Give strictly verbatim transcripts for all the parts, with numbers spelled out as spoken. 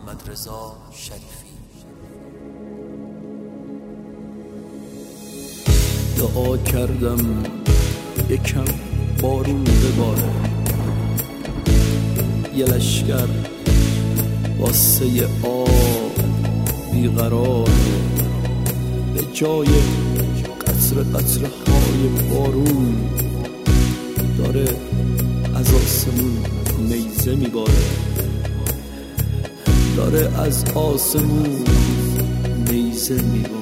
محمد رضا شریفی. دعا کردم یکم بارون بباره، یه لشگر واسه آب بیقرار، به جای قطره قطره های بارون داره از آسمون نیزه میباره، داره از آسمون نیزه میباره.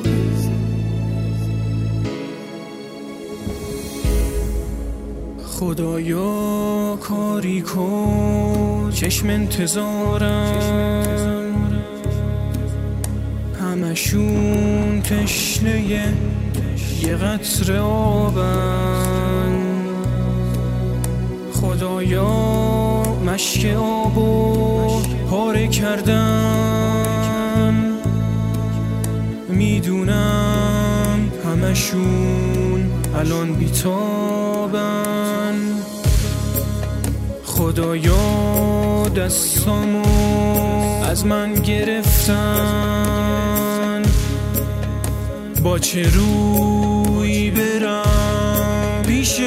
خدایا کاری کن، چشم انتظارم، همشون تشنه یه قطره آبن. خدایا مشک آبو پاره کردن، میدونم همشون الان بیتابن. خدایا دستامو از من گرفتن، با چه روی برم پیش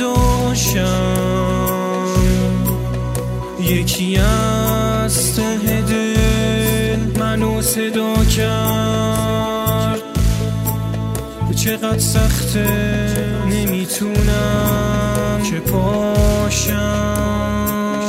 داداشم؟ یکی از ته دل منو صدا کرد، چقدر سخته نمیتونم که پاشم.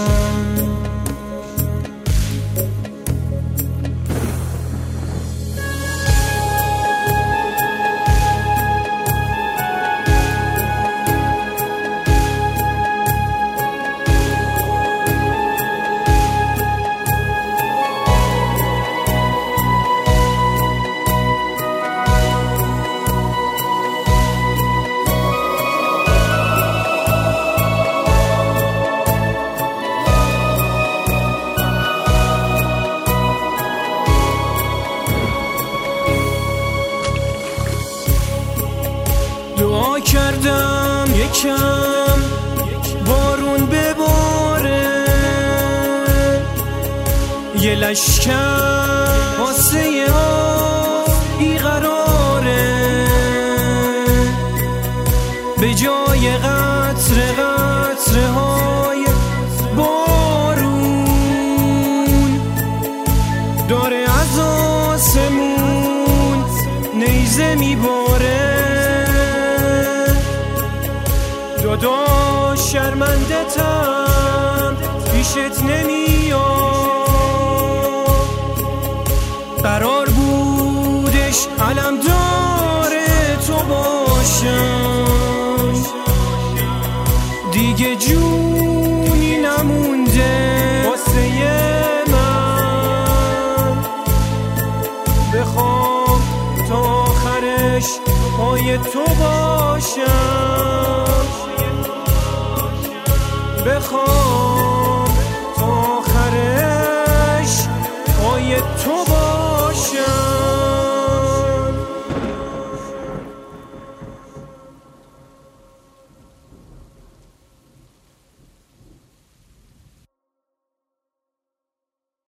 دعا کردم یکم بارون بباره، یه لشکر واسه آب بیقراره، به جای قطره قطره های بارون داره از آسمون نیزه میباره. داداش شرمنده تم پیشت نمیاد، قرار بودش علمدار تو باشم، دیگه جونی نمونده واسه من، بخوام تا آخرش پای تو باشم، بخوام